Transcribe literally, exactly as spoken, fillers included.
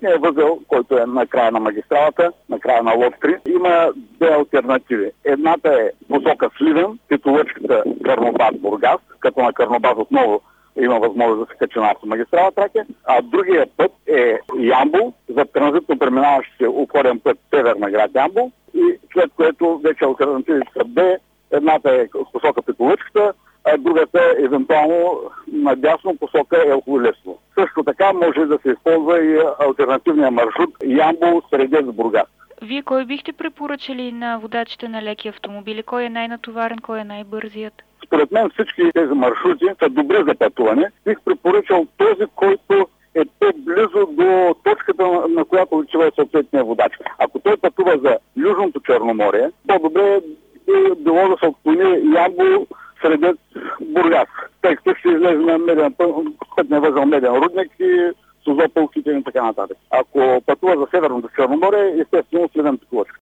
съответния възел, който е на края на магистралата, на края на лот три, има две алтернативи. Едната е посока Сливен, като лъчката Карнобат-Бургас, като на Карнобат отново има възможност да се качи на автомагистрала Тракия, а другия път е Ямбол, за транзитно преминаващия обходен път Северна град Ямбол, и след което вече алтернативите са две. Едната е посока Петолъчката, а другата е евентуално надясно посока Елхово Лесово. Също така може да се използва и алтернативния маршрут Ямбол Средец Бургас. Вие кой бихте препоръчали на водачите на леки автомобили? Кой е най-натоварен, кой е най-бързият? Според мен всички тези маршрути са добри за пътуване. Бих препоръчал този, който е по-близо до точката, на която отива съответния водач. Ако той пътува за Южното Черноморие, по-добре би било да се отклони Ямбол Средец Бургас, тъй като ще излезе на меден пътния възел Меден Рудник и Созопол и така нататък. Ако пътува за Северното Черноморие, естествено Сливен Петолъчка.